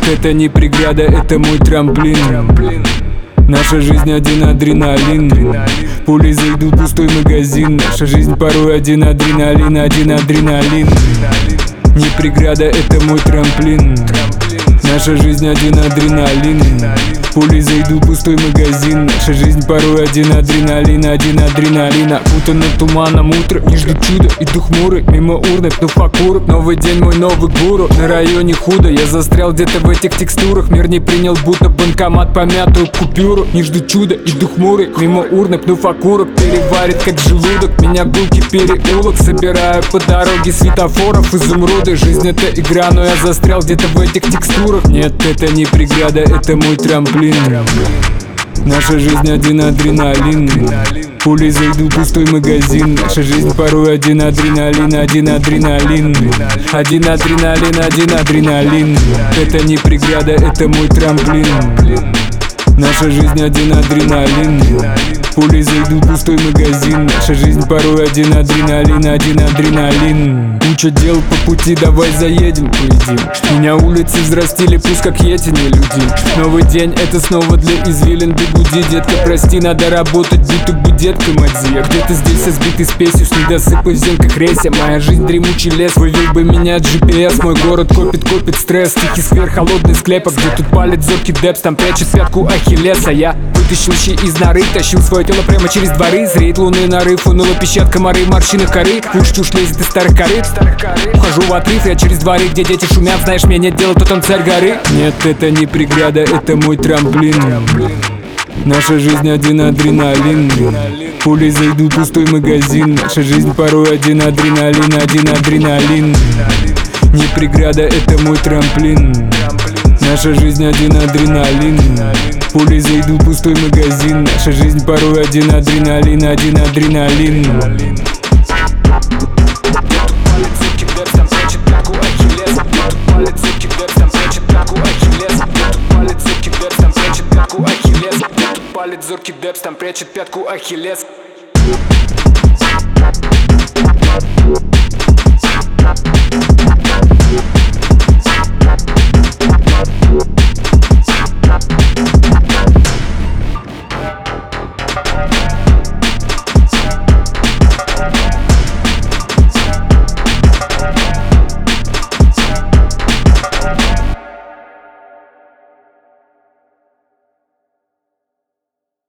это не преграда, это мой трамплин. Наша жизнь один адреналин. Пули зайдут в пустой магазин. Наша жизнь порой один адреналин, один адреналин. Не преграда, это мой трамплин. Наша жизнь один адреналин. Пули зайдут в пустой магазин. Наша жизнь порой один адреналин, один адреналин. Окутано туманом утро, не жду чуда, иду хмурый, мимо урны, пну факуру. Новый день, мой новый гуру, на районе худо. Я застрял где-то в этих текстурах. Мир не принял, будто банкомат помятую купюру. Не жду чуда, иду хмурый, мимо урны, пну факурок. Переварит как желудок, меня гулки переулок. Собираю по дороге светофоров изумруды. Жизнь это игра, но я застрял где-то в этих текстурах. Нет, это не преграда, это мой трамплин. Наша жизнь один адреналин. Пули зайдут в пустой магазин. Наша жизнь порой один адреналин, один адреналин. Один адреналин, один адреналин. Это не преграда, это мой трамплин. Наша жизнь один адреналин. Пули зайдут в пустой магазин. Наша жизнь порой один адреналин, один адреналин. Куча дел по пути, давай заедем, поедим. Меня улицы взрастили, пусть как эти не люди. Новый день, это снова для извилин. Бегуди, детка, прости, надо работать, будто бы детка Мадзи. Я где-то здесь со сбитой спесью, с недосыпой в земках рейсе. Моя жизнь дремучий лес, вывел бы меня GPS. Мой город копит стресс, тихий сквер, холодный склеп. А где тут палит зоркий депс, там прячет пятку Ахиллеса. Я вытащил щи из норы, тащил свое тело прямо через дворы. Зреет лунный нарыв, унула пищат комары в морщинах коры. Уж чушь лезет из старых корыт. Ухожу в отрыв, я через дворы, где дети шумят. Знаешь, мне нет дела, кто там царь горы. Нет, это не преграда, это мой трамплин. Наша жизнь один адреналин. Пули зайдут в пустой магазин. Наша жизнь порой один адреналин, один адреналин. Не преграда, это мой трамплин. Наша жизнь один адреналин. Пули зайдут в пустой магазин. Наша жизнь порой один адреналин, один адреналин. Палец зоркий депс, там прячет пятку Ахиллес.